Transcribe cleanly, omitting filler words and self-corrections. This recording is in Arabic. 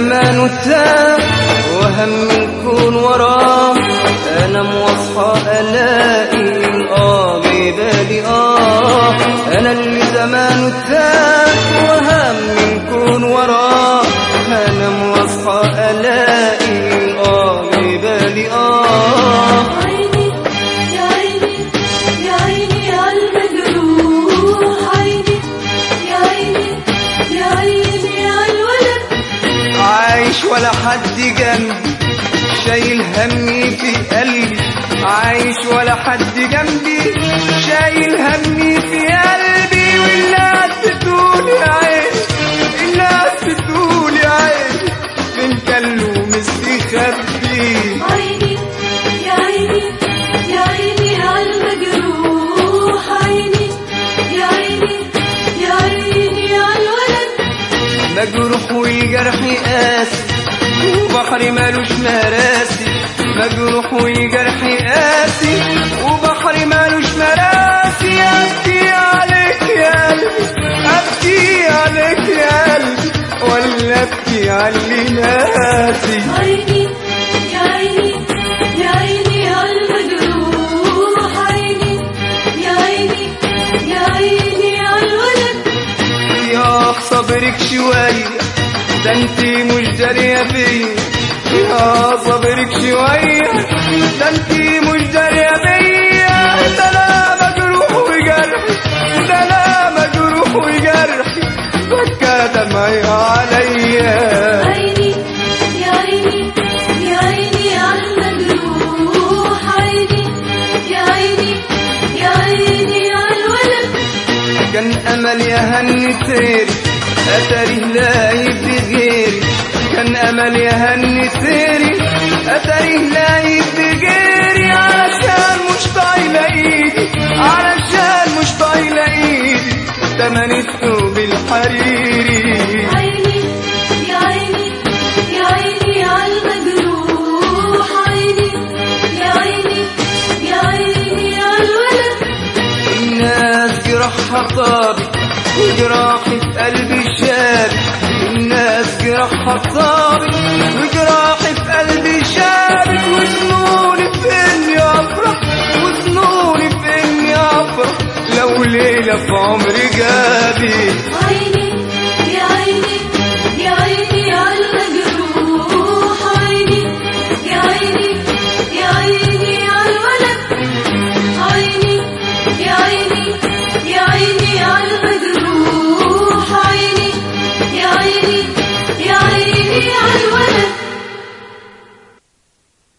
زمان تاه وهم نكون وراه، انام واصحى الاقي ببالي انا اللي زمان تاه وهم نكون وراه، انام واصحى الاقي ببالي عيني يا عيني يا عيني عالمجروح، عيني يا عيني يا عيني عالولد عايش ولا حد جنبي شايل همي في قلبي، عايش ولا حد جنبي شايل همي في قلبي، والناس بتقول يا عيني الناس بتقول يا عيني فين كله مستخبي. عيني يا عيني يا عيني عالمجروح، عيني يا عيني يا عيني عالولد مجروح والجرح قاسي وبحر مالوش مراسي، مجروح والجرح قاسي وبحر مالوش مراسي، ابكي عليك يا قلبي ابكي عليك يا قلبي ولا ابكي على اللي ناسي. عيني يا عيني يا عيني عالمجروح، عيني يا عيني يا عيني عالولد يا صبرك شوية ده انتي مش دارية فيا، يا صبرك شوية ده انتي مش دارية فيا، ده انا مجروح وجرحي ده انا مجروح وجرحي بكى دمعي عليا. عيني يا عيني يا عيني عالمجروح، عيني يا عيني يا عيني عالولد كان امل يا هنتيري اتاري لاقي في غيري، كان امل يا هنتيري اتاري لاقي في غيري، علشان مش طايله ايدي علشان مش طايله ايدي تمن الثوب الحريري. عيني يا عيني يا عيني عالمجروح، عيني يا عيني يا عيني عالولد الناس جرحها طابت وجراحي في قلبي شابك، الناس جرحها طابت وجراحي في قلبي شابك، وظنوني في اني افرح وظنوني في اني افرح لو ليلة في عمري جابت.